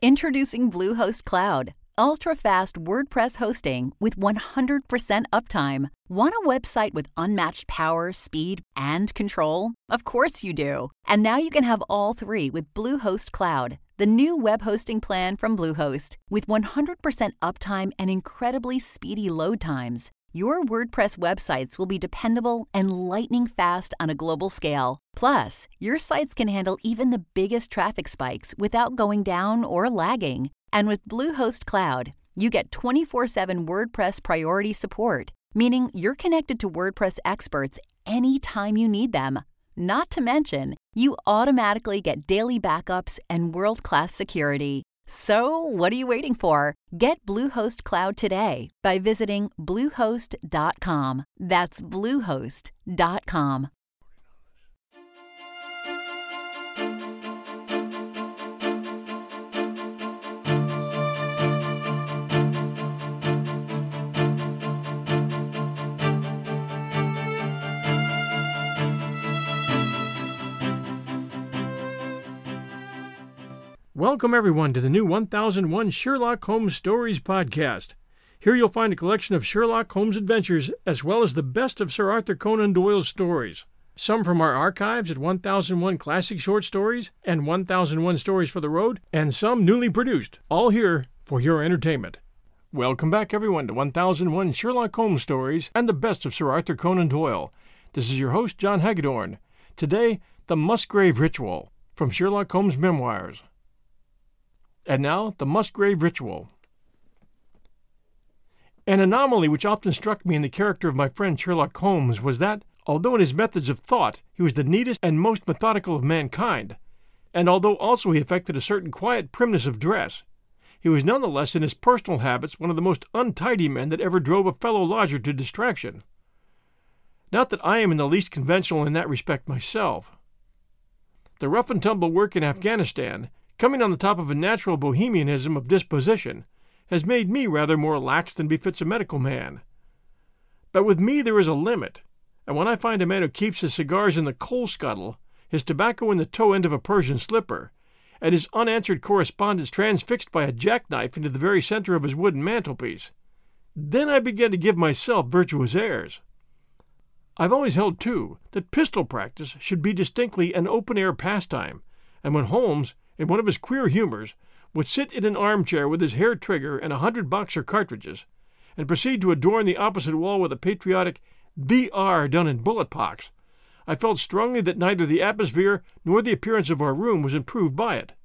Introducing Bluehost Cloud, ultra-fast WordPress hosting with 100% uptime. Want a website with unmatched power, speed, and control? Of course you do. And now you can have all three with Bluehost Cloud, the new web hosting plan from Bluehost. With 100% uptime and incredibly speedy load times, your WordPress websites will be dependable and lightning fast on a global scale. Plus, your sites can handle even the biggest traffic spikes without going down or lagging. And with Bluehost Cloud, you get 24/7 WordPress priority support, meaning you're connected to WordPress experts anytime you need them. Not to mention, you automatically get daily backups and world-class security. So, what are you waiting for? Get Bluehost Cloud today by visiting Bluehost.com. That's Bluehost.com. Welcome, everyone, to the new 1001 Sherlock Holmes Stories podcast. Here you'll find a collection of Sherlock Holmes adventures, as well as the best of Sir Arthur Conan Doyle's stories. Some from our archives at 1001 Classic Short Stories and 1001 Stories for the Road, and some newly produced, all here for your entertainment. Welcome back, everyone, to 1001 Sherlock Holmes Stories and the best of Sir Arthur Conan Doyle. This is your host, John Hagedorn. Today, The Musgrave Ritual, from Sherlock Holmes' Memoirs. And now, the Musgrave Ritual. An anomaly which often struck me in the character of my friend Sherlock Holmes was that, although in his methods of thought he was the neatest and most methodical of mankind, and although also he affected a certain quiet primness of dress, he was nonetheless in his personal habits one of the most untidy men that ever drove a fellow lodger to distraction. Not that I am in the least conventional in that respect myself. The rough-and-tumble work in Afghanistan, coming on the top of a natural bohemianism of disposition, has made me rather more lax than befits a medical man. But with me there is a limit, and when I find a man who keeps his cigars in the coal scuttle, his tobacco in the toe end of a Persian slipper, and his unanswered correspondence transfixed by a jackknife into the very center of his wooden mantelpiece, then I begin to give myself virtuous airs. I've always held, too, that pistol practice should be distinctly an open-air pastime, and when Holmes, in one of his queer humors, would sit in an armchair with his hair trigger and 100 Boxer cartridges, and proceed to adorn the opposite wall with a patriotic B.R. done in bullet pox, I felt strongly that neither the atmosphere nor the appearance of our room was improved by it.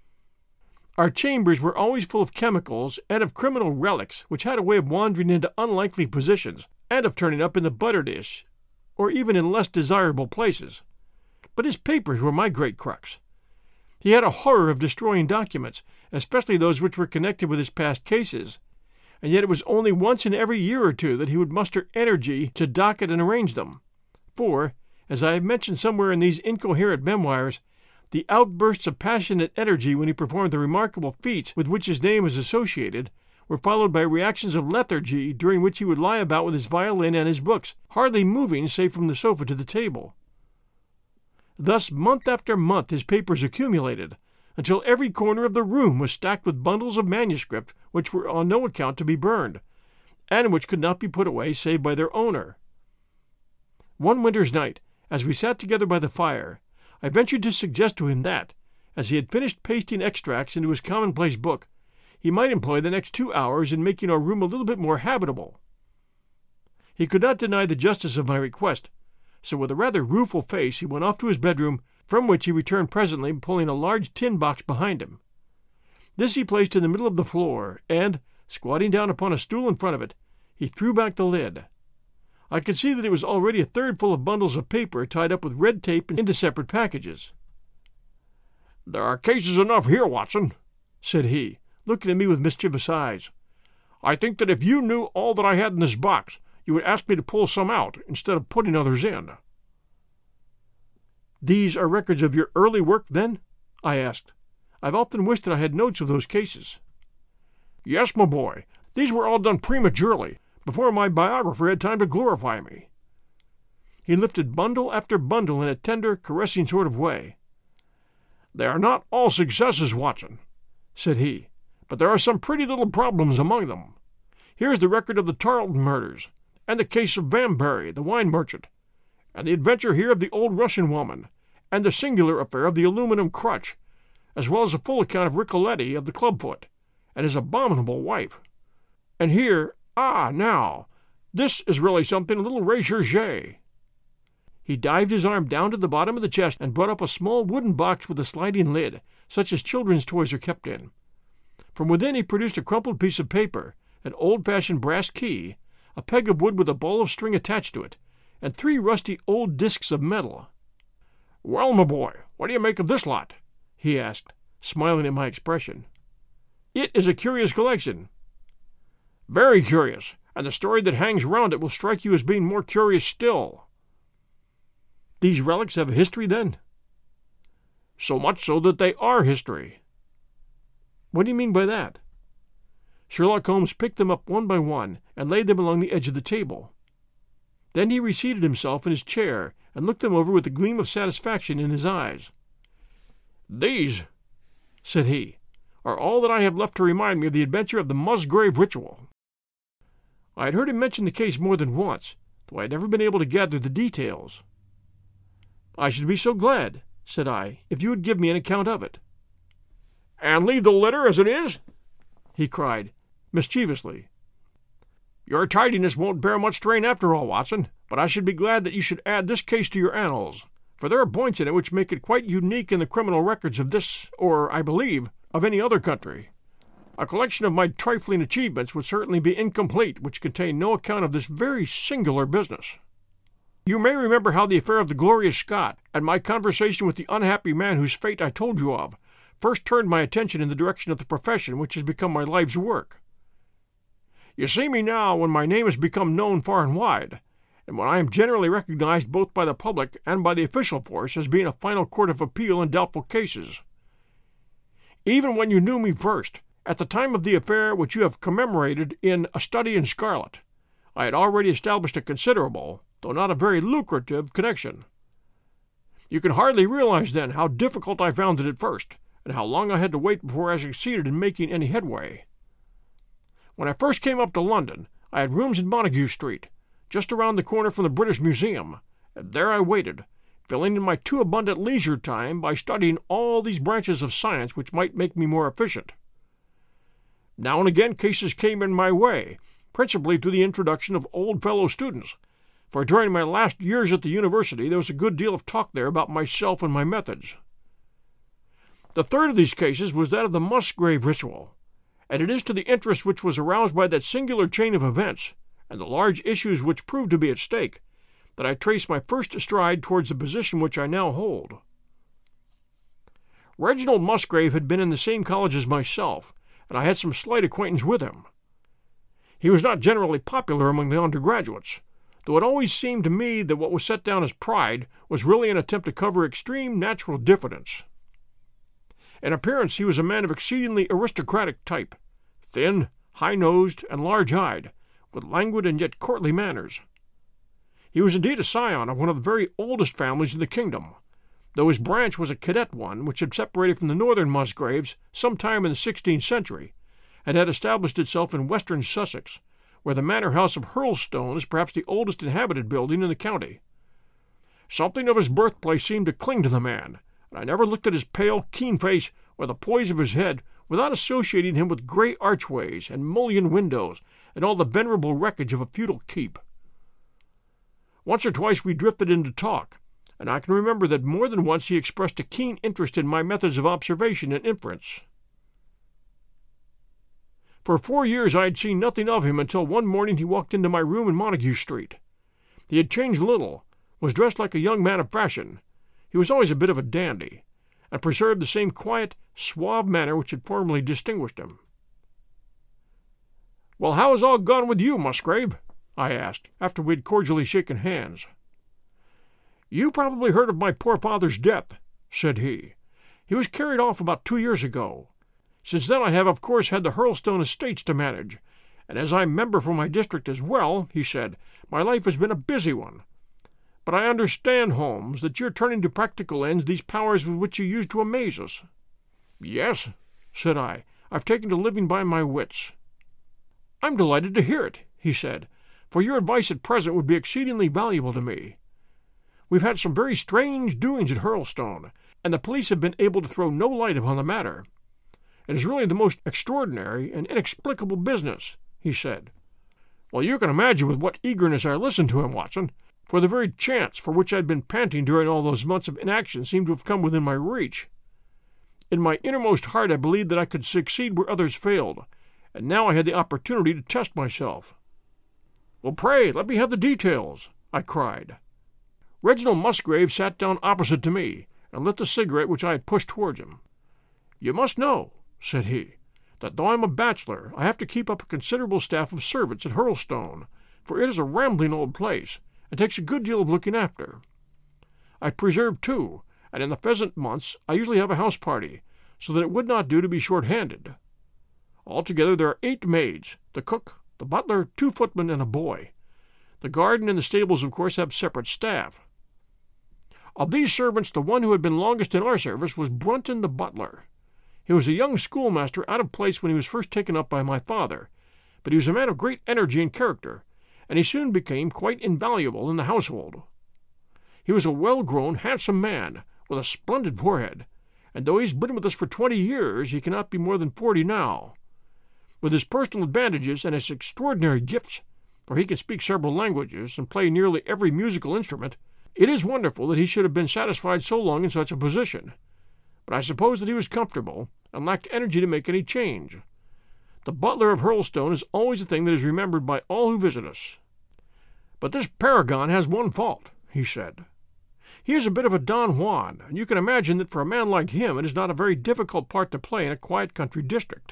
Our chambers were always full of chemicals and of criminal relics which had a way of wandering into unlikely positions and of turning up in the butter dish, or even in less desirable places. But his papers were my great crux. He had a horror of destroying documents, especially those which were connected with his past cases, and yet it was only once in every year or two that he would muster energy to docket and arrange them. For, as I have mentioned somewhere in these incoherent memoirs, the outbursts of passionate energy when he performed the remarkable feats with which his name is associated were followed by reactions of lethargy during which he would lie about with his violin and his books, hardly moving save from the sofa to the table. Thus, month after month his papers accumulated, until every corner of the room was stacked with bundles of manuscript which were on no account to be burned, and which could not be put away save by their owner. One winter's night, as we sat together by the fire, I ventured to suggest to him that, as he had finished pasting extracts into his commonplace book, he might employ the next 2 hours in making our room a little bit more habitable. He could not deny the justice of my request, so with a rather rueful face he went off to his bedroom, from which he returned presently pulling a large tin box behind him. This he placed in the middle of the floor, and, squatting down upon a stool in front of it, he threw back the lid. I could see that it was already a third full of bundles of paper tied up with red tape into separate packages. "There are cases enough here, Watson," said he, looking at me with mischievous eyes. "I think that if you knew all that I had in this box, you would ask me to pull some out instead of putting others in." "These are records of your early work, then?" I asked. "I've often wished that I had notes of those cases." "Yes, my boy. These were all done prematurely, before my biographer had time to glorify me." He lifted bundle after bundle in a tender, caressing sort of way. "They are not all successes, Watson. said he, "but there are some pretty little problems among them. Here's the record of the Tarleton murders, and the case of Bambury, the wine merchant, and the adventure here of the old Russian woman, and the singular affair of the aluminum crutch, as well as a full account of Ricoletti of the clubfoot, and his abominable wife. And here, now, this is really something a little recherché." He dived his arm down to the bottom of the chest and brought up a small wooden box with a sliding lid, such as children's toys are kept in. From within he produced a crumpled piece of paper, an old-fashioned brass key, a peg of wood with a ball of string attached to it, and 3 rusty old discs of metal. "Well, my boy, what do you make of this lot?" he asked, smiling at my expression. "It is a curious collection." "Very curious, and the story that hangs round it will strike you as being more curious still." "These relics have a history, then?" "So much so that they are history." "What do you mean by that?" Sherlock Holmes picked them up one by one and laid them along the edge of the table. Then he reseated himself in his chair and looked them over with a gleam of satisfaction in his eyes. "These," said he, "are all that I have left to remind me of the adventure of the Musgrave Ritual." I had heard him mention the case more than once, though I had never been able to gather the details. "I should be so glad," said I, "if you would give me an account of it." "And leave the letter as it is?" he cried, mischievously. "Your tidiness won't bear much strain after all, Watson, but I should be glad that you should add this case to your annals, for there are points in it which make it quite unique in the criminal records of this, or, I believe, of any other country. A collection of my trifling achievements would certainly be incomplete which contained no account of this very singular business. You may remember how the affair of the Glorious Scott, and my conversation with the unhappy man whose fate I told you of, first turned my attention in the direction of the profession which has become my life's work. You see me now when my name has become known far and wide, and when I am generally recognized both by the public and by the official force as being a final court of appeal in doubtful cases. Even when you knew me first, at the time of the affair which you have commemorated in A Study in Scarlet, I had already established a considerable, though not a very lucrative, connection. You can hardly realize then how difficult I found it at first, and how long I had to wait before I succeeded in making any headway. When I first came up to London, I had rooms in Montague Street, just around the corner from the British Museum, and there I waited, filling in my too abundant leisure time by studying all these branches of science which might make me more efficient. Now and again cases came in my way, principally through the introduction of old fellow students, for during my last years at the university there was a good deal of talk there about myself and my methods. The third of these cases was that of the Musgrave Ritual, and it is to the interest which was aroused by that singular chain of events, and the large issues which proved to be at stake, that I trace my first stride towards the position which I now hold. Reginald Musgrave had been in the same college as myself, and I had some slight acquaintance with him. He was not generally popular among the undergraduates, though it always seemed to me that what was set down as pride was really an attempt to cover extreme natural diffidence. In appearance he was a man of exceedingly aristocratic type, thin, high-nosed, and large-eyed, with languid and yet courtly manners. He was indeed a scion of one of the very oldest families in the kingdom, though his branch was a cadet one which had separated from the northern Musgraves some time in the 16th century, and had established itself in western Sussex, where the manor house of Hurlstone is perhaps the oldest inhabited building in the county. Something of his birthplace seemed to cling to the man, and I never looked at his pale, keen face or the poise of his head without associating him with grey archways and mullioned windows and all the venerable wreckage of a feudal keep. Once or twice we drifted into talk, and I can remember that more than once he expressed a keen interest in my methods of observation and inference. For 4 years I had seen nothing of him until one morning he walked into my room in Montague Street. He had changed little, was dressed like a young man of fashion. He was always a bit of a dandy, and preserved the same quiet, suave manner which had formerly distinguished him. "Well, how has all gone with you, Musgrave?" I asked, after we had cordially shaken hands. "You probably heard of my poor father's death," said he. "He was carried off about 2 years ago. Since then I have, of course, had the Hurlstone estates to manage, and as I'm member for my district as well," he said, "my life has been a busy one. But I understand, Holmes, that you're turning to practical ends these powers with which you used to amaze us." "Yes," said I. "I've taken to living by my wits." "I'm delighted to hear it," he said, "for your advice at present would be exceedingly valuable to me. We've had some very strange doings at Hurlstone, and the police have been able to throw no light upon the matter. It is really the most extraordinary and inexplicable business," he said. Well, you can imagine with what eagerness I listened to him, Watson, for the very chance for which I had been panting during all those months of inaction seemed to have come within my reach. In my innermost heart I believed that I could succeed where others failed, and now I had the opportunity to test myself. "Well, pray, let me have the details," I cried. Reginald Musgrave sat down opposite to me, and lit the cigarette which I had pushed towards him. "You must know," said he, "that though I am a bachelor, I have to keep up a considerable staff of servants at Hurlstone, for it is a rambling old place, and takes a good deal of looking after. I preserve, too, and in the pheasant months I usually have a house party, so that it would not do to be short-handed. Altogether there are 8 maids, the cook, the butler, 2 footmen, and a boy. The garden and the stables, of course, have separate staff. Of these servants, the one who had been longest in our service was Brunton the butler. He was a young schoolmaster out of place when he was first taken up by my father, but he was a man of great energy and character, and he soon became quite invaluable in the household. He was a well-grown, handsome man, with a splendid forehead, and though he's been with us for 20 years, he cannot be more than 40 now. With his personal advantages and his extraordinary gifts, for he can speak several languages and play nearly every musical instrument, it is wonderful that he should have been satisfied so long in such a position. But I suppose that he was comfortable, and lacked energy to make any change. The butler of Hurlstone is always a thing that is remembered by all who visit us. But this paragon has one fault," he said. "He is a bit of a Don Juan, and you can imagine that for a man like him it is not a very difficult part to play in a quiet country district.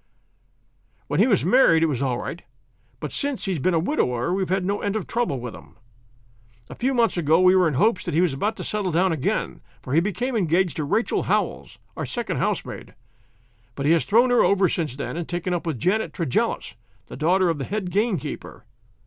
When he was married it was all right, but since he's been a widower we've had no end of trouble with him. A few months ago we were in hopes that he was about to settle down again, for he became engaged to Rachel Howells, our second housemaid. But he has thrown her over since then and taken up with Janet Tregellis, the daughter of the head gamekeeper.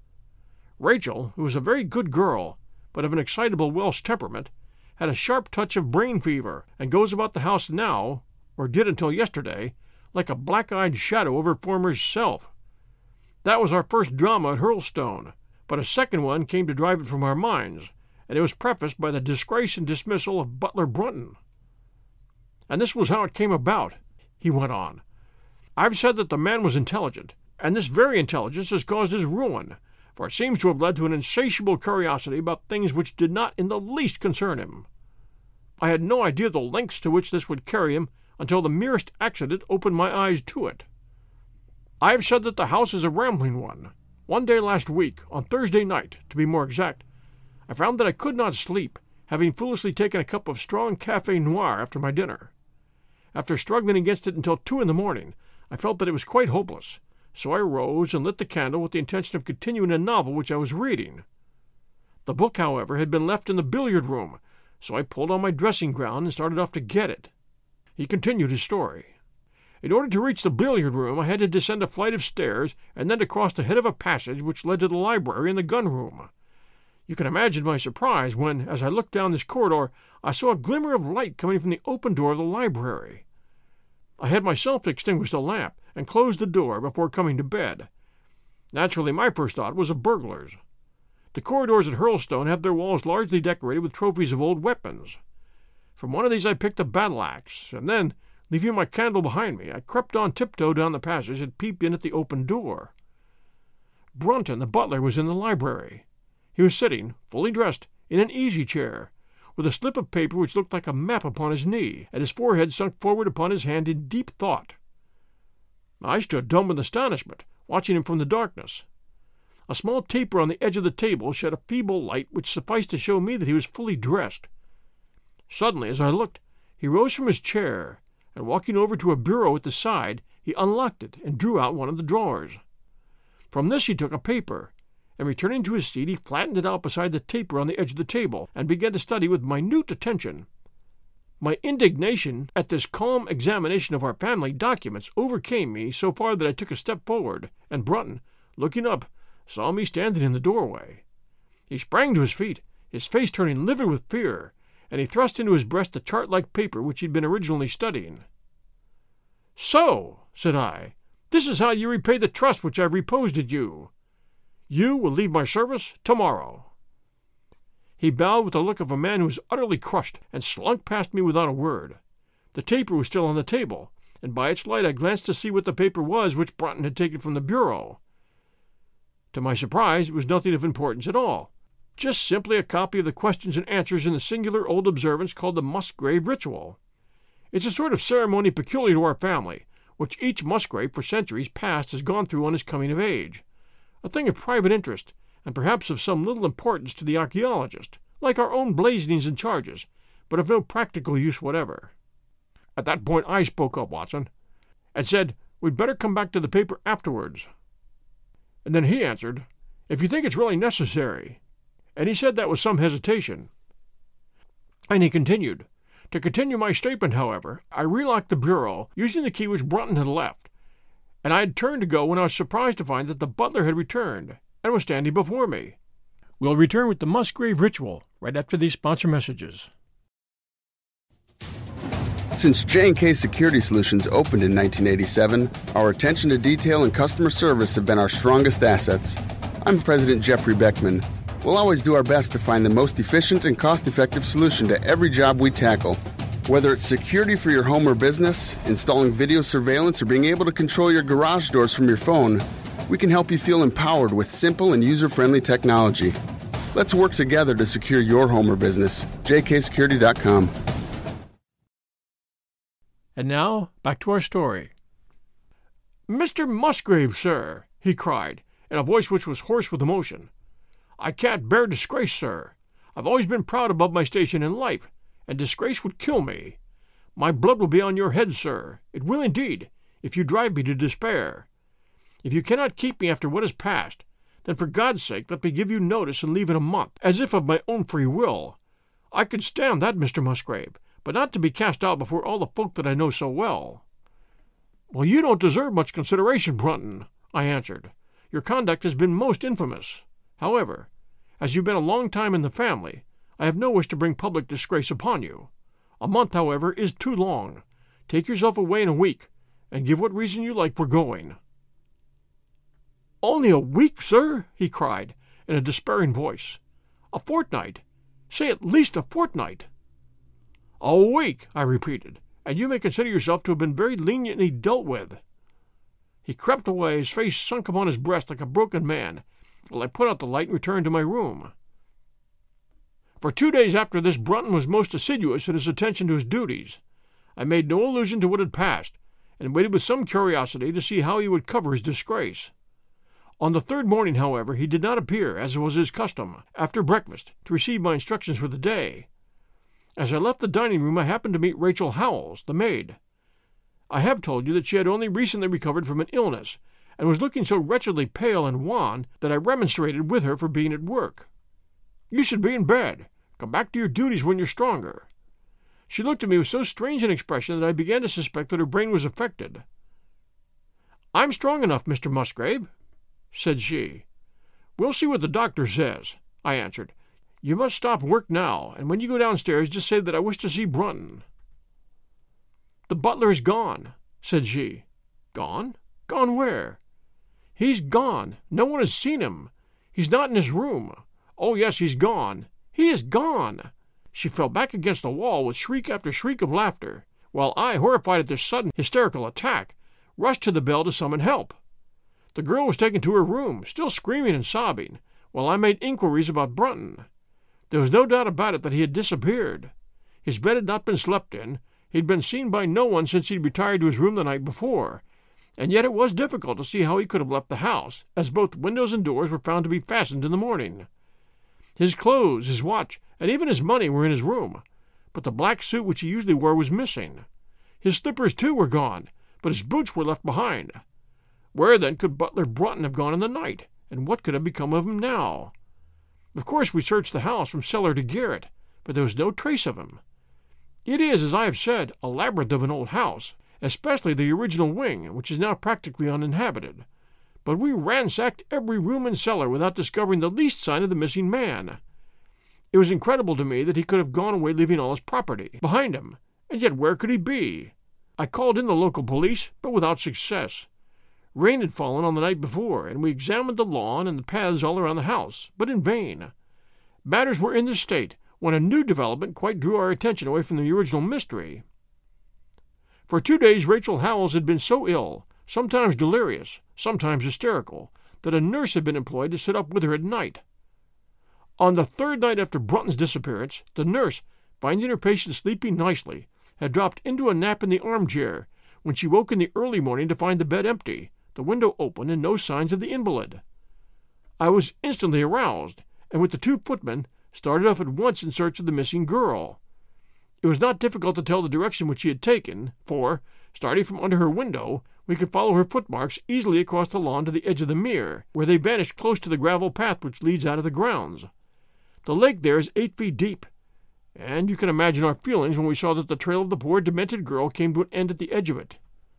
Rachel, who is a very good girl, but of an excitable Welsh temperament, had a sharp touch of brain fever, and goes about the house now, or did until yesterday, like a black-eyed shadow of her former self. That was our first drama at Hurlstone, but a second one came to drive it from our minds, and it was prefaced by the disgrace and dismissal of Butler Brunton. And this was how it came about," he went on. "I've said that the man was intelligent, and this very intelligence has caused his ruin, for it seems to have led to an insatiable curiosity about things which did not in the least concern him. I had no idea of the lengths to which this would carry him until the merest accident opened my eyes to it. I have said that the house is a rambling one. One day last week, on Thursday night, to be more exact, I found that I could not sleep, having foolishly taken a cup of strong café noir after my dinner. After struggling against it until 2 in the morning, I felt that it was quite hopeless, so I rose and lit the candle with the intention of continuing a novel which I was reading. The book, however, had been left in the billiard-room, so I pulled on my dressing-gown and started off to get it." He continued his story. "In order to reach the billiard-room I had to descend a flight of stairs and then to cross the head of a passage which led to the library and the gun-room. You can imagine my surprise when, as I looked down this corridor, I saw a glimmer of light coming from the open door of the library. I had myself extinguished the lamp and closed the door before coming to bed. Naturally, my first thought was of burglars. The corridors at Hurlstone have their walls largely decorated with trophies of old weapons. From one of these I picked a battle-axe, and then, leaving my candle behind me, I crept on tiptoe down the passage and peeped in at the open door. Brunton, the butler, was in the library. He was sitting, fully dressed, in an easy-chair, with a slip of paper which looked like a map upon his knee, and his forehead sunk forward upon his hand in deep thought. I stood dumb with astonishment, watching him from the darkness. A small taper on the edge of the table shed a feeble light which sufficed to show me that he was fully dressed. Suddenly, as I looked, he rose from his chair, and walking over to a bureau at the side, he unlocked it and drew out one of the drawers. From this he took a paper, and returning to his seat he flattened it out beside the taper on the edge of the table, and began to study with minute attention. My indignation at this calm examination of our family documents overcame me so far that I took a step forward, and Brunton, looking up, saw me standing in the doorway. He sprang to his feet, his face turning livid with fear, and he thrust into his breast the chart-like paper which he had been originally studying. "So," said I, "this is how you repay the trust which I have reposed in you. You will leave my service tomorrow." He bowed with the look of a man who is utterly crushed, and slunk past me without a word. The taper was still on the table, and by its light I glanced to see what the paper was which Brunton had taken from the bureau. To my surprise, it was nothing of importance at all, just simply a copy of the questions and answers in the singular old observance called the Musgrave Ritual. It's a sort of ceremony peculiar to our family, which each Musgrave for centuries past has gone through on his coming of age, a thing of private interest, and perhaps of some little importance to the archaeologist, like our own blazonings and charges, but of no practical use whatever. At that point I spoke up, Watson, and said we'd better come back to the paper afterwards. And then he answered, "If you think it's really necessary," and he said that with some hesitation. And he continued, "To continue my statement, however, I relocked the bureau, using the key which Brunton had left, and I had turned to go when I was surprised to find that the butler had returned, and was standing before me. We'll return with the Musgrave Ritual right after these sponsor messages. Since J&K Security Solutions opened in 1987, our attention to detail and customer service have been our strongest assets. I'm President Jeffrey Beckman. We'll always do our best to find the most efficient and cost-effective solution to every job we tackle. Whether it's security for your home or business, installing video surveillance, or being able to control your garage doors from your phone, we can help you feel empowered with simple and user-friendly technology. Let's work together to secure your home or business. jksecurity.com. And now, back to our story. "Mr. Musgrave, sir," he cried, in a voice which was hoarse with emotion, "I can't bear disgrace, sir. I've always been proud above my station in life, and disgrace would kill me. My blood will be on your head, sir. It will indeed, if you drive me to despair. If you cannot keep me after what has passed, then for God's sake let me give you notice and leave in a month, as if of my own free will. I could stand that, Mr. Musgrave, but not to be cast out before all the folk that I know so well." "Well, you don't deserve much consideration, Brunton," I answered. "Your conduct has been most infamous. However, as you've been a long time in the family, I have no wish to bring public disgrace upon you. A month, however, is too long. Take yourself away in a week, and give what reason you like for going." "Only a week, sir?" he cried, in a despairing voice. "A fortnight? Say at least a fortnight." "A week," I repeated, "and you may consider yourself to have been very leniently dealt with." He crept away, his face sunk upon his breast like a broken man, while I put out the light and returned to my room. For 2 days after this Brunton was most assiduous in his attention to his duties. I made no allusion to what had passed, and waited with some curiosity to see how he would cover his disgrace. On the third morning, however, he did not appear, as was his custom, after breakfast, to receive my instructions for the day. As I left the dining-room, I happened to meet Rachel Howells, the maid. I have told you that she had only recently recovered from an illness, and was looking so wretchedly pale and wan that I remonstrated with her for being at work. "You should be in bed. Come back to your duties when you're stronger." She looked at me with so strange an expression that I began to suspect that her brain was affected. "I'm strong enough, Mr. Musgrave," said she. "We'll see what the doctor says," I answered. "You must stop work now, and when you go downstairs just say that I wish to see Brunton." "The butler is gone," said she. "Gone? Gone where?" "He's gone. No one has seen him. He's not in his room. Oh, yes, he's gone. He is gone." She fell back against the wall with shriek after shriek of laughter, while I, horrified at this sudden hysterical attack, rushed to the bell to summon help. The girl was taken to her room, still screaming and sobbing, while I made inquiries about Brunton. There was no doubt about it that he had disappeared. His bed had not been slept in. He had been seen by no one since he had retired to his room the night before, and yet it was difficult to see how he could have left the house, as both windows and doors were found to be fastened in the morning. His clothes, his watch, and even his money were in his room, but the black suit which he usually wore was missing. His slippers, too, were gone, but his boots were left behind. Where, then, could Butler Brunton have gone in the night, and what could have become of him now? Of course we searched the house from cellar to garret, but there was no trace of him. It is, as I have said, a labyrinth of an old house, especially the original wing, which is now practically uninhabited. But we ransacked every room and cellar without discovering the least sign of the missing man. It was incredible to me that he could have gone away leaving all his property behind him, and yet where could he be? I called in the local police, but without success. Rain had fallen on the night before, and we examined the lawn and the paths all around the house, but in vain. Matters were in this state when a new development quite drew our attention away from the original mystery. For 2 days Rachel Howells had been so ill, sometimes delirious, sometimes hysterical, that a nurse had been employed to sit up with her at night. On the 3rd night after Brunton's disappearance, the nurse, finding her patient sleeping nicely, had dropped into a nap in the armchair, when she woke in the early morning to find the bed empty, the window open, and no signs of the invalid. I was instantly aroused, and with the 2 footmen, started off at once in search of the missing girl. It was not difficult to tell the direction which she had taken, for, starting from under her window, we could follow her footmarks easily across the lawn to the edge of the mere, where they vanished close to the gravel path which leads out of the grounds. The lake there is 8 feet deep, and you can imagine our feelings when we saw that the trail of the poor demented girl came to an end at the edge of it.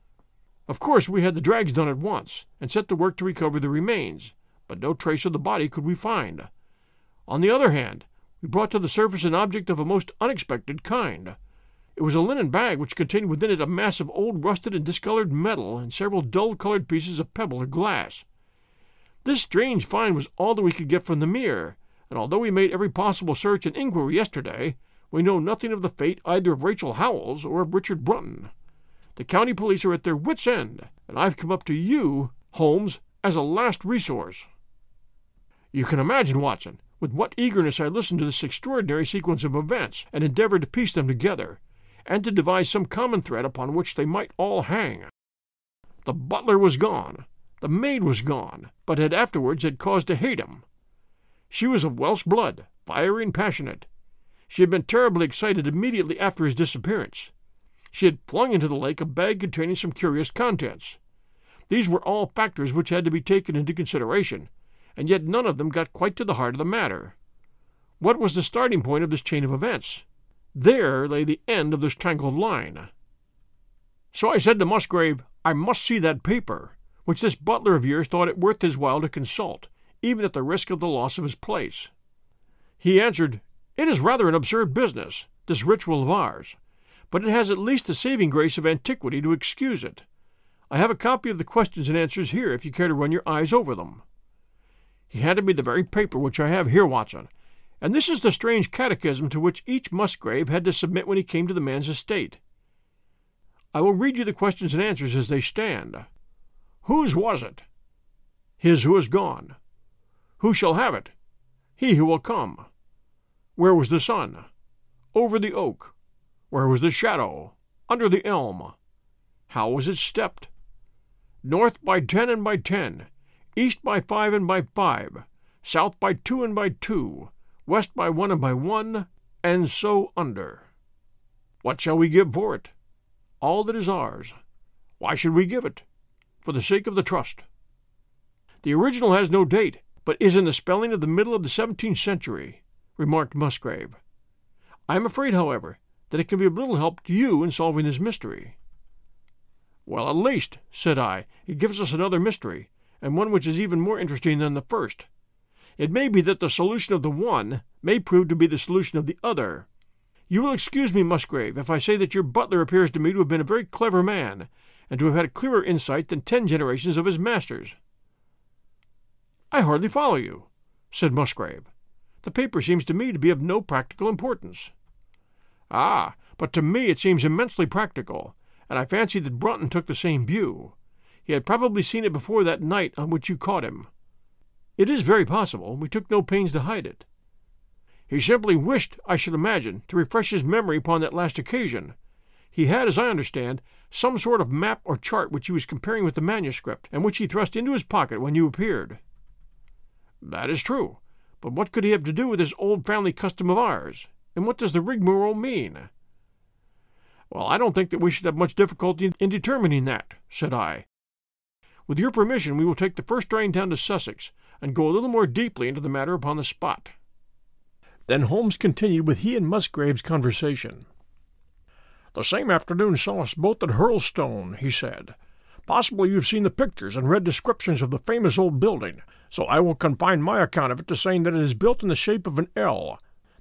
Of course we had the drags done at once, and set to work to recover the remains, but no trace of the body could we find. On the other hand, we brought to the surface an object of a most unexpected kind. It was a linen bag which contained within it a mass of old rusted and discolored metal and several dull-colored pieces of pebble or glass. This strange find was all that we could get from the mere, and although we made every possible search and inquiry yesterday, we know nothing of the fate either of Rachel Howells or of Richard Brunton. The county police are at their wits' end, and I've come up to you, Holmes, as a last resource." You can imagine, Watson, with what eagerness I listened to this extraordinary sequence of events, and endeavored to piece them together, and to devise some common thread upon which they might all hang. The butler was gone, the maid was gone, but had afterwards cause to hate him. She was of Welsh blood, fiery and passionate. She had been terribly excited immediately after his disappearance. She had flung into the lake a bag containing some curious contents. These were all factors which had to be taken into consideration, and yet none of them got quite to the heart of the matter. What was the starting point of this chain of events? There lay the end of this tangled line. So I said to Musgrave, I must see that paper, which this butler of yours thought it worth his while to consult, even at the risk of the loss of his place. He answered, It is rather an absurd business, this ritual of ours, but it has at least the saving grace of antiquity to excuse it. I have a copy of the questions and answers here if you care to run your eyes over them. He handed me the very paper which I have here, Watson, and this is the strange catechism to which each Musgrave had to submit when he came to the man's estate. I will read you the questions and answers as they stand. Whose was it? His who is gone. Who shall have it? He who will come. Where was the sun? Over the oak. Where was the shadow? Under the elm. How was it stepped? North by 10 and by 10, east by 5 and by 5, south by 2 and by 2, west by 1 and by 1, and so under. What shall we give for it? All that is ours. Why should we give it? For the sake of the trust. The original has no date, but is in the spelling of the middle of the 17th century, remarked Musgrave. I am afraid, however, that it can be of little help to you in solving this mystery. Well, at least, said I, it gives us another mystery, and one which is even more interesting than the first. It may be that the solution of the one may prove to be the solution of the other. You will excuse me, Musgrave, if I say that your butler appears to me to have been a very clever man, and to have had clearer insight than 10 generations of his masters. I hardly follow you, said Musgrave. The paper seems to me to be of no practical importance. Ah, but to me it seems immensely practical, and I fancy that Brunton took the same view. He had probably seen it before that night on which you caught him. It is very possible. We took no pains to hide it. He simply wished, I should imagine, to refresh his memory upon that last occasion. He had, as I understand, some sort of map or chart which he was comparing with the manuscript, and which he thrust into his pocket when you appeared. That is true, but what could he have to do with this old family custom of ours, and what does the rigmarole mean? Well, I don't think that we should have much difficulty in determining that, said I. With your permission, we will take the first train down to Sussex, and go a little more deeply into the matter upon the spot. Then Holmes continued with he and Musgrave's conversation. The same afternoon saw us both at Hurlstone, he said. Possibly you've seen the pictures and read descriptions of the famous old building, so I will confine my account of it to saying that it is built in the shape of an L.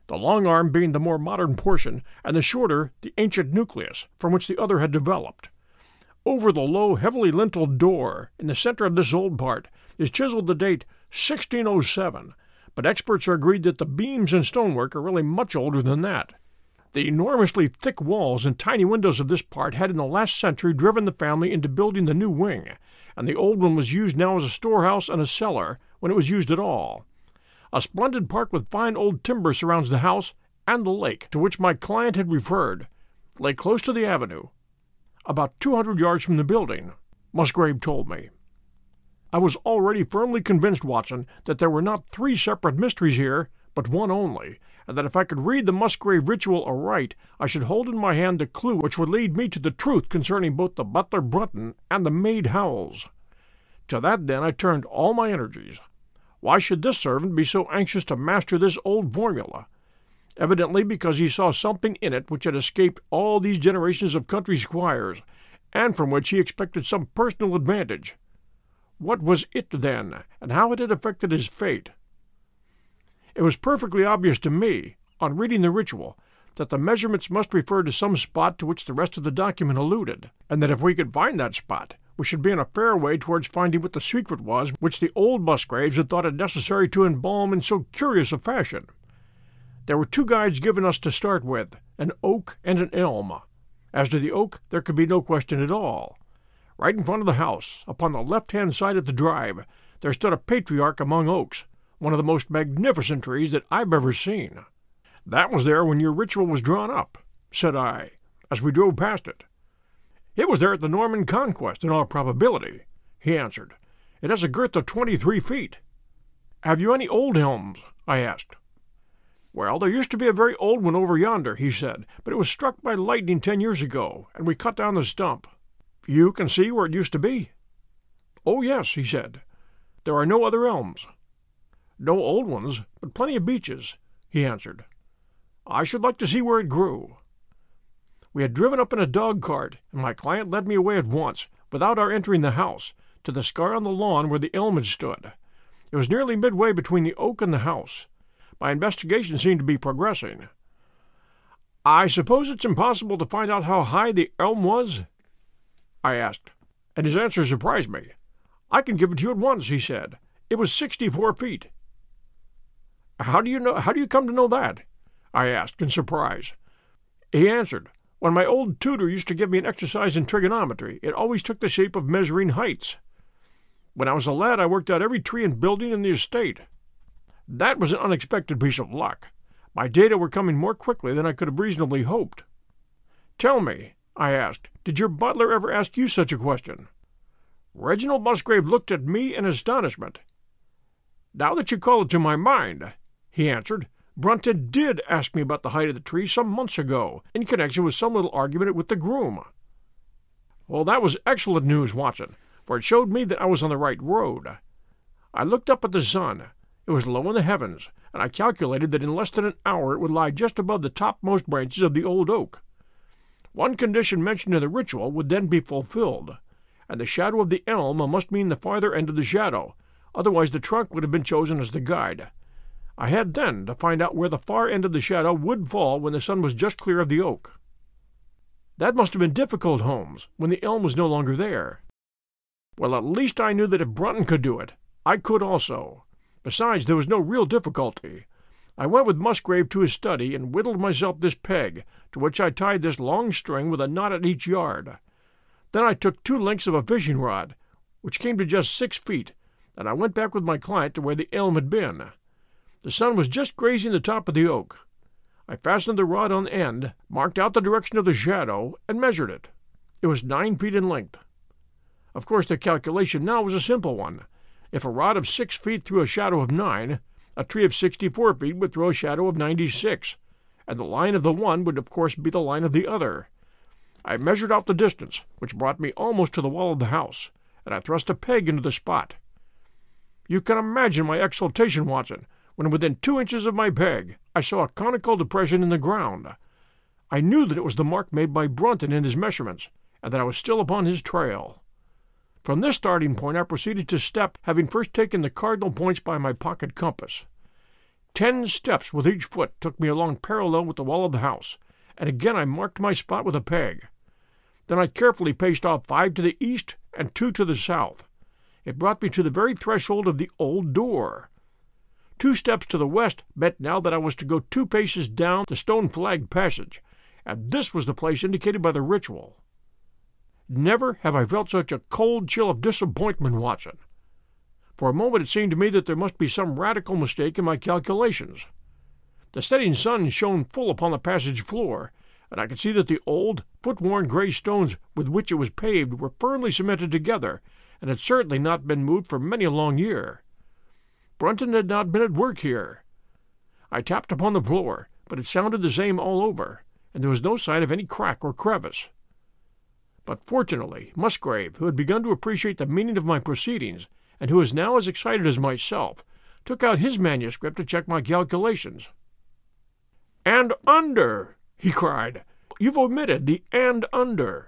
the long arm being the more modern portion, and the shorter the ancient nucleus from which the other had developed. Over the low, heavily linteled door in the center of this old part is chiseled the date 1607, but experts are agreed that the beams and stonework are really much older than that. The enormously thick walls and tiny windows of this part had in the last century driven the family into building the new wing, and the old one was used now as a storehouse and a cellar when it was used at all. A splendid park with fine old timber surrounds the house, and the lake, to which my client had referred, lay close to the avenue, about 200 yards from the building, Musgrave told me. I was already firmly convinced, Watson, that there were not 3 separate mysteries here, but one only, and that if I could read the Musgrave ritual aright, I should hold in my hand the clue which would lead me to the truth concerning both the butler Brunton and the maid Howells. To that, then, I turned all my energies. Why should this servant be so anxious to master this old formula? Evidently because he saw something in it which had escaped all these generations of country squires, and from which he expected some personal advantage. What was it, then, and how had it affected his fate? It was perfectly obvious to me, on reading the ritual, that the measurements must refer to some spot to which the rest of the document alluded, and that if we could find that spot, we should be in a fair way towards finding what the secret was which the old Musgraves had thought it necessary to embalm in so curious a fashion. There were 2 guides given us to start with, an oak and an elm. As to the oak, there could be no question at all. Right in front of the house, upon the left-hand side of the drive, there stood a patriarch among oaks, one of the most magnificent trees that I've ever seen. That was there when your ritual was drawn up, said I, as we drove past it. It was there at the Norman Conquest, in all probability, he answered. It has a girth of 23 feet. Have you any old elms? I asked. Well, there used to be a very old one over yonder, he said, but it was struck by lightning 10 years ago, and we cut down the stump. You can see where it used to be? Oh, yes, he said. There are no other elms. No old ones, but plenty of beeches, he answered. I should like to see where it grew. We had driven up in a dog-cart, and my client led me away at once, without our entering the house, to the scar on the lawn where the elm had stood. It was nearly midway between the oak and the house. My investigation seemed to be progressing. I suppose it's impossible to find out how high the elm was? I asked, and his answer surprised me. I can give it to you at once, he said. It was 64 feet. How do you come to know that? I asked in surprise. He answered, when my old tutor used to give me an exercise in trigonometry, it always took the shape of measuring heights. When I was a lad, I worked out every tree and building in the estate. That was an unexpected piece of luck. My data were coming more quickly than I could have reasonably hoped. Tell me, I asked, did your butler ever ask you such a question? Reginald Musgrave looked at me in astonishment. Now that you call it to my mind, he answered, Brunton did ask me about the height of the tree some months ago, in connection with some little argument with the groom. Well, that was excellent news, Watson, for it showed me that I was on the right road. I looked up at the sun. It was low in the heavens, and I calculated that in less than an hour it would lie just above the topmost branches of the old oak. One condition mentioned in the ritual would then be fulfilled, and the shadow of the elm must mean the farther end of the shadow, otherwise the trunk would have been chosen as the guide. I had then to find out where the far end of the shadow would fall when the sun was just clear of the oak. That must have been difficult, Holmes, when the elm was no longer there. Well, at least I knew that if Brunton could do it, I could also. Besides, there was no real difficulty. I went with Musgrave to his study and whittled myself this peg, to which I tied this long string with a knot at each yard. Then I took 2 lengths of a fishing rod, which came to just 6 feet, and I went back with my client to where the elm had been. The sun was just grazing the top of the oak. I fastened the rod on end, marked out the direction of the shadow, and measured it. It was 9 feet in length. Of course, the calculation now was a simple one. If a rod of 6 feet threw a shadow of 9, a tree of 64 feet would throw a shadow of 96, and the line of the one would of course be the line of the other. I measured out the distance, which brought me almost to the wall of the house, and I thrust a peg into the spot. You can imagine my exultation, Watson, when within 2 inches of my peg I saw a conical depression in the ground. I knew that it was the mark made by Brunton in his measurements, and that I was still upon his trail. From this starting point I proceeded to step, having first taken the cardinal points by my pocket compass. 10 steps with each foot took me along parallel with the wall of the house, and again I marked my spot with a peg. Then I carefully paced off 5 to the east and 2 to the south. It brought me to the very threshold of the old door. 2 steps to the west meant now that I was to go 2 paces down the stone-flagged passage, and this was the place indicated by the ritual. Never have I felt such a cold chill of disappointment, Watson. For a moment it seemed to me that there must be some radical mistake in my calculations. The setting sun shone full upon the passage floor, and I could see that the old, foot-worn gray stones with which it was paved were firmly cemented together, and had certainly not been moved for many a long year. Brunton had not been at work here. I tapped upon the floor, but it sounded the same all over, and there was no sign of any crack or crevice. But fortunately, Musgrave, who had begun to appreciate the meaning of my proceedings, and who was now as excited as myself, took out his manuscript to check my calculations. "And under!" he cried. "You've omitted the 'and under.'"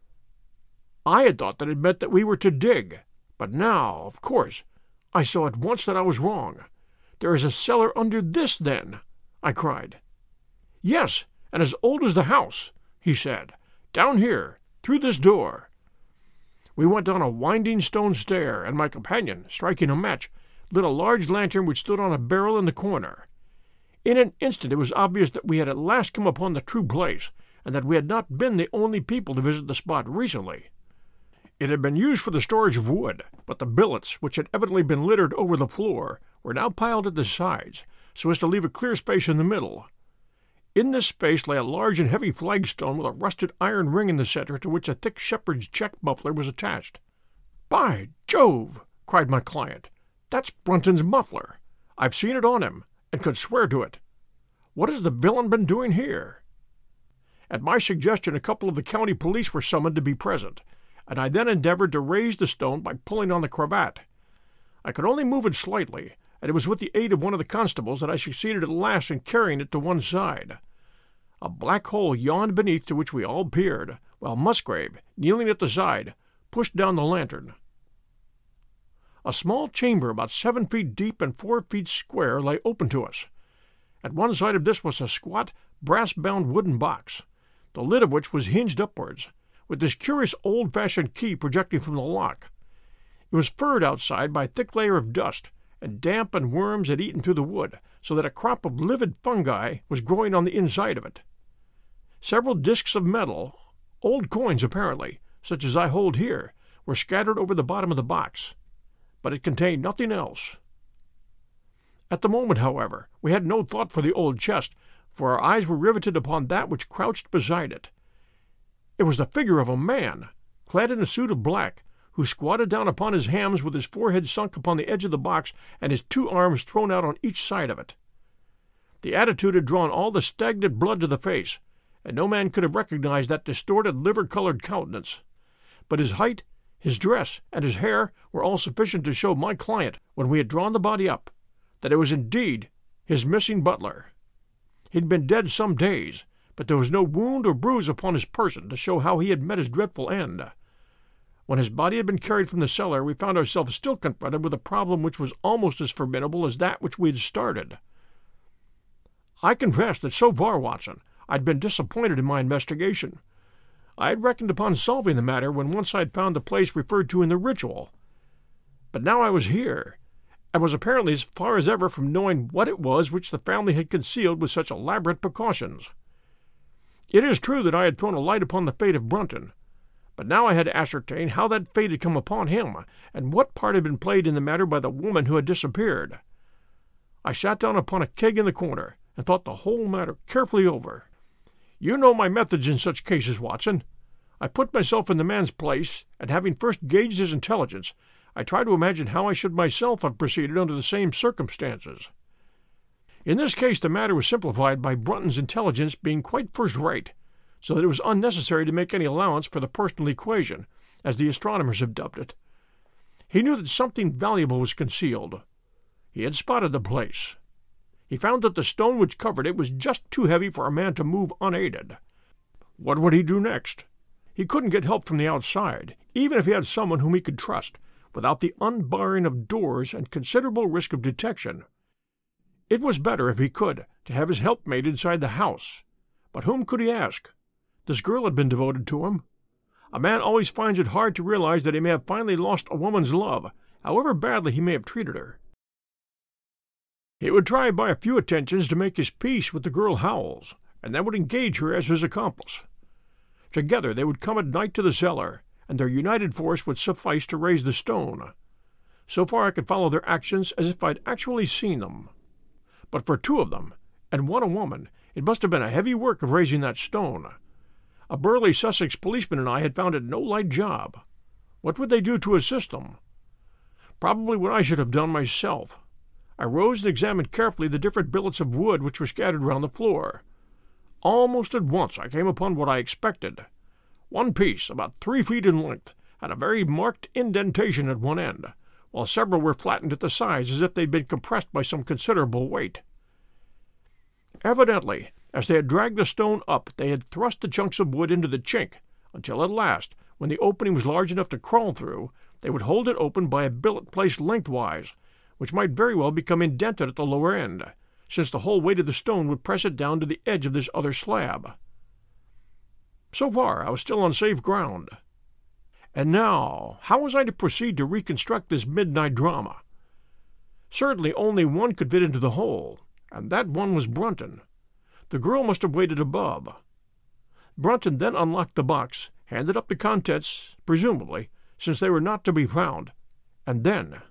I had thought that it meant that we were to dig, but now, of course, I saw at once that I was wrong. "There is a cellar under this, then?" I cried. "Yes, and as old as the house," he said. "Down here, through this door." We went down a winding stone stair, and my companion, striking a match, lit a large lantern which stood on a barrel in the corner. In an instant it was obvious that we had at last come upon the true place, and that we had not been the only people to visit the spot recently. It had been used for the storage of wood, but the billets, which had evidently been littered over the floor, were now piled at the sides, so as to leave a clear space in the middle. In this space lay a large and heavy flagstone with a rusted iron ring in the center to which a thick shepherd's check muffler was attached. "By Jove!" cried my client. "That's Brunton's muffler. I've seen it on him, and could swear to it. What has the villain been doing here?" At my suggestion a couple of the county police were summoned to be present, and I then endeavored to raise the stone by pulling on the cravat. I could only move it slightly, and it was with the aid of one of the constables that I succeeded at last in carrying it to one side. A black hole yawned beneath, to which we all peered, while Musgrave, kneeling at the side, pushed down the lantern. A small chamber about 7 feet deep and 4 feet square lay open to us. At one side of this was a squat, brass-bound wooden box, the lid of which was hinged upwards, with this curious old-fashioned key projecting from the lock. It was furred outside by a thick layer of dust, and damp and worms had eaten through the wood, so that a crop of livid fungi was growing on the inside of it. Several discs of metal, old coins apparently, such as I hold here, were scattered over the bottom of the box, but it contained nothing else. At the moment, however, we had no thought for the old chest, for our eyes were riveted upon that which crouched beside it. It was the figure of a man, clad in a suit of black, who squatted down upon his hams with his forehead sunk upon the edge of the box and his 2 arms thrown out on each side of it. The attitude had drawn all the stagnant blood to the face, and no man could have recognized that distorted liver-colored countenance. But his height, his dress, and his hair were all sufficient to show my client, when we had drawn the body up, that it was indeed his missing butler. He'd been dead some days, but there was no wound or bruise upon his person to show how he had met his dreadful end. When his body had been carried from the cellar, we found ourselves still confronted with a problem which was almost as formidable as that which we had started. I confess that so far, Watson, I'd been disappointed in my investigation. I had reckoned upon solving the matter when once I had found the place referred to in the ritual. But now I was here, and was apparently as far as ever from knowing what it was which the family had concealed with such elaborate precautions. It is true that I had thrown a light upon the fate of Brunton, but now I had to ascertain how that fate had come upon him, and what part had been played in the matter by the woman who had disappeared. I sat down upon a keg in the corner, and thought the whole matter carefully over. You know my methods in such cases, Watson. I put myself in the man's place, and having first gauged his intelligence, I try to imagine how I should myself have proceeded under the same circumstances. In this case the matter was simplified by Brunton's intelligence being quite first-rate, so that it was unnecessary to make any allowance for the personal equation, as the astronomers have dubbed it. He knew that something valuable was concealed. He had spotted the place. He found that the stone which covered it was just too heavy for a man to move unaided. What would he do next? He couldn't get help from the outside, even if he had someone whom he could trust, without the unbarring of doors and considerable risk of detection. It was better, if he could, to have his helpmate inside the house. But whom could he ask? This girl had been devoted to him. A man always finds it hard to realize that he may have finally lost a woman's love, however badly he may have treated her. He would try by a few attentions to make his peace with the girl Howells, and then would engage her as his accomplice. Together they would come at night to the cellar, and their united force would suffice to raise the stone. So far I could follow their actions as if I'd actually seen them. But for two of them, and one a woman, it must have been a heavy work of raising that stone. A burly Sussex policeman and I had found it no light job. What would they do to assist them? Probably what I should have done myself. I rose and examined carefully the different billets of wood which were scattered round the floor. Almost at once I came upon what I expected. One piece, about 3 feet in length, had a very marked indentation at one end, while several were flattened at the sides as if they'd been compressed by some considerable weight. Evidently, as they had dragged the stone up, they had thrust the chunks of wood into the chink, until at last, when the opening was large enough to crawl through, they would hold it open by a billet placed lengthwise, which might very well become indented at the lower end, since the whole weight of the stone would press it down to the edge of this other slab. So far I was still on safe ground. And now, how was I to proceed to reconstruct this midnight drama? Certainly only one could fit into the hole, and that one was Brunton. The girl must have waited above. Brunton then unlocked the box, handed up the contents, presumably, since they were not to be found, and then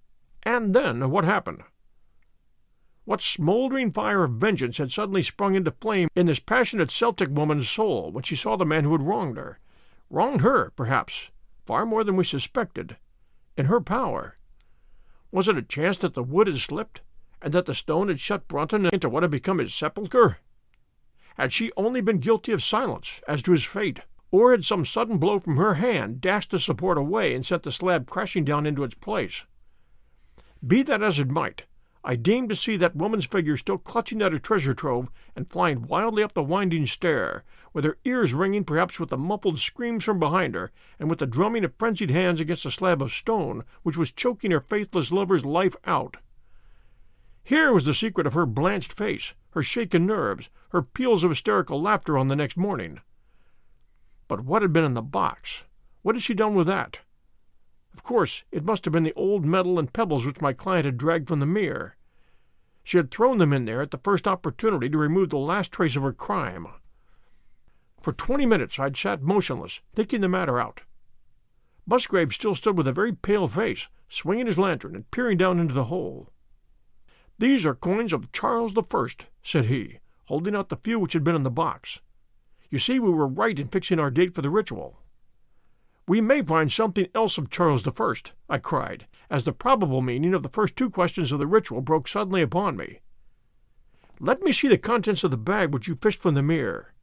what happened? What smoldering fire of vengeance had suddenly sprung into flame in this passionate Celtic woman's soul when she saw the man who had wronged her? Wronged her, perhaps, far more than we suspected, in her power. Was it a chance that the wood had slipped, and that the stone had shut Brunton into what had become his sepulchre? Had she only been guilty of silence as to his fate, or had some sudden blow from her hand dashed the support away and sent the slab crashing down into its place? Be that as it might, I deemed to see that woman's figure still clutching at her treasure trove and flying wildly up the winding stair, with her ears ringing perhaps with the muffled screams from behind her, and with the drumming of frenzied hands against the slab of stone which was choking her faithless lover's life out. Here was the secret of her blanched face, her shaken nerves, her peals of hysterical laughter on the next morning. But what had been in the box? What had she done with that? Of course, it must have been the old metal and pebbles which my client had dragged from the mere. She had thrown them in there at the first opportunity to remove the last trace of her crime. For 20 minutes I had sat motionless, thinking the matter out. Musgrave still stood with a very pale face, swinging his lantern and peering down into the hole. "These are coins of Charles I," said he, holding out the few which had been in the box. "You see we were right in fixing our date for the ritual." "We may find something else of Charles I," I cried, as the probable meaning of the first 2 questions of the ritual broke suddenly upon me. "Let me see the contents of the bag which you fished from the mere."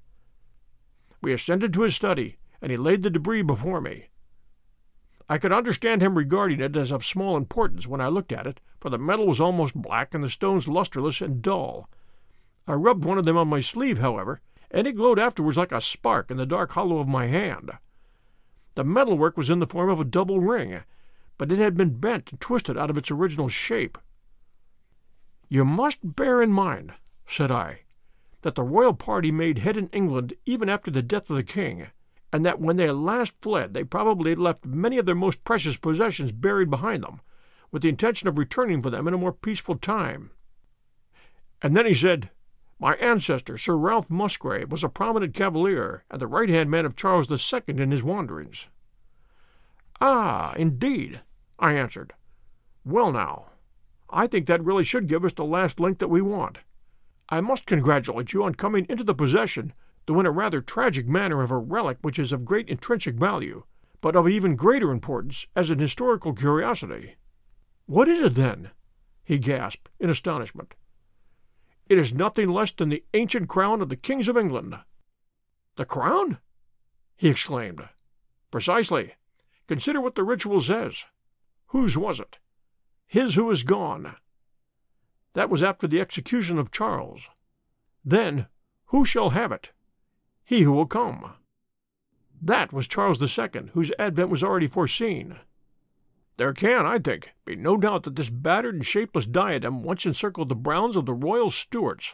We ascended to his study, and he laid the debris before me. I could understand him regarding it as of small importance when I looked at it, for the metal was almost black and the stones lustreless and dull. I rubbed one of them on my sleeve, however, and it glowed afterwards like a spark in the dark hollow of my hand. The metalwork was in the form of a double ring, but it had been bent and twisted out of its original shape. "You must bear in mind," said I, "that the royal party made head in England even after the death of the king, and that when they at last fled they probably left many of their most precious possessions buried behind them, with the intention of returning for them in a more peaceful time." And then he said, "My ancestor, Sir Ralph Musgrave, was a prominent cavalier, and the right-hand man of Charles II in his wanderings." "Ah, indeed," I answered. "Well now, I think that really should give us the last link that we want. I must congratulate you on coming into the possession, though in a rather tragic manner, of a relic which is of great intrinsic value, but of even greater importance as an historical curiosity." "What is it, then?" he gasped in astonishment. "It is nothing less than the ancient crown of the kings of England." "The crown?" he exclaimed. "Precisely. Consider what the ritual says. Whose was it? His who is gone. That was after the execution of Charles. Then, who shall have it? He who will come. That was Charles II, whose advent was already foreseen. There can, I think, be no doubt that this battered and shapeless diadem once encircled the Browns of the Royal Stuarts.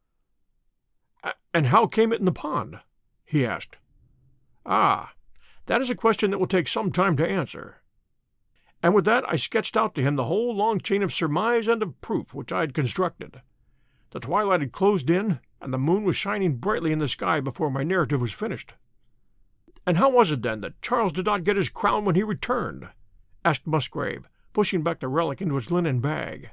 And how came it in the pond? He asked. Ah, that is a question that will take some time to answer. And with that I sketched out to him the whole long chain of surmise and of proof which I had constructed. The twilight had closed in, and the moon was shining brightly in the sky before my narrative was finished. And how was it, then, that Charles did not get his crown when he returned? Asked Musgrave, pushing back the relic into his linen bag.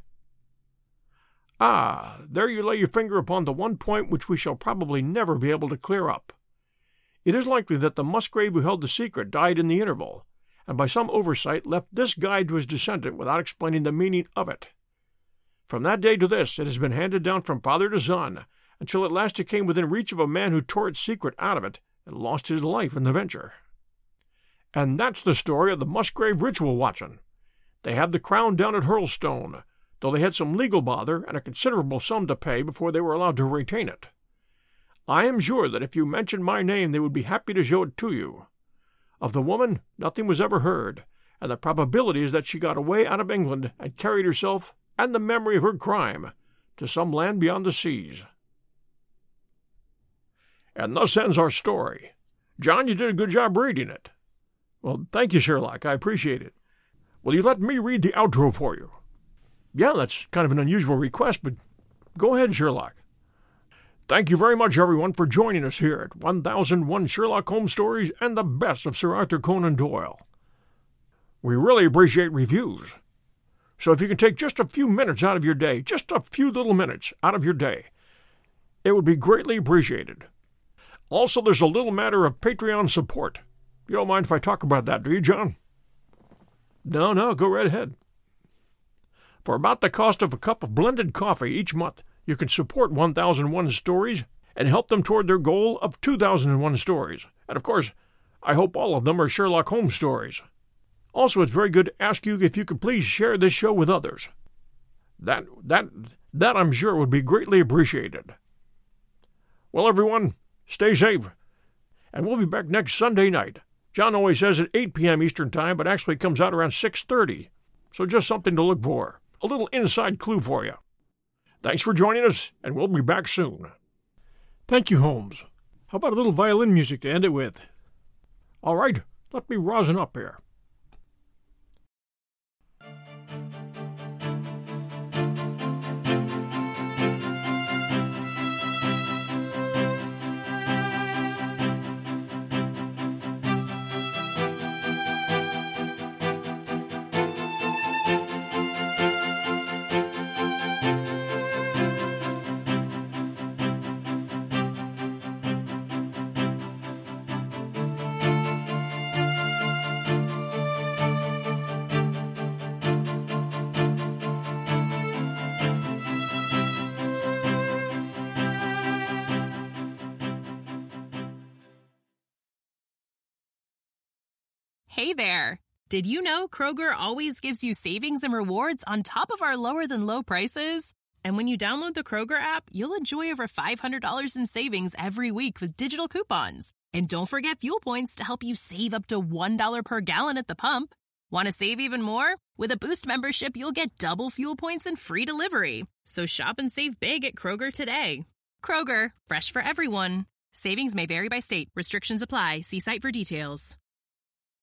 Ah, there you lay your finger upon the one point which we shall probably never be able to clear up. It is likely that the Musgrave who held the secret died in the interval, and by some oversight left this guide to his descendant without explaining the meaning of it. From that day to this it has been handed down from father to son, until at last it came within reach of a man who tore its secret out of it and lost his life in the venture. And that's the story of the Musgrave ritual, Watson. They had the crown down at Hurlstone, though they had some legal bother and a considerable sum to pay before they were allowed to retain it. I am sure that if you mentioned my name they would be happy to show it to you. Of the woman nothing was ever heard, and the probability is that she got away out of England and carried herself and the memory of her crime to some land beyond the seas. And thus ends our story. John, you did a good job reading it. Well, thank you, Sherlock. I appreciate it. Will you let me read the outro for you? Yeah, that's kind of an unusual request, but go ahead, Sherlock. Thank you very much, everyone, for joining us here at 1001 Sherlock Holmes Stories and the best of Sir Arthur Conan Doyle. We really appreciate reviews. So if you can take just a few minutes out of your day, just a few little minutes out of your day, it would be greatly appreciated. Also, there's a little matter of Patreon support. You don't mind if I talk about that, do you, John? No, go right ahead. For about the cost of a cup of blended coffee each month, you can support 1001 Stories and help them toward their goal of 2001 stories. And of course, I hope all of them are Sherlock Holmes stories. Also, it's very good to ask you if you could please share this show with others. That I'm sure would be greatly appreciated. Well, everyone, stay safe. And we'll be back next Sunday night. John always says at 8 p.m. Eastern Time, but actually comes out around 6:30. So just something to look for. A little inside clue for you. Thanks for joining us, and we'll be back soon. Thank you, Holmes. How about a little violin music to end it with? All right, let me rosin up here. Hey there! Did you know Kroger always gives you savings and rewards on top of our lower-than-low prices? And when you download the Kroger app, you'll enjoy over $500 in savings every week with digital coupons. And don't forget fuel points to help you save up to $1 per gallon at the pump. Want to save even more? With a Boost membership, you'll get double fuel points and free delivery. So shop and save big at Kroger today. Kroger, fresh for everyone. Savings may vary by state. Restrictions apply. See site for details.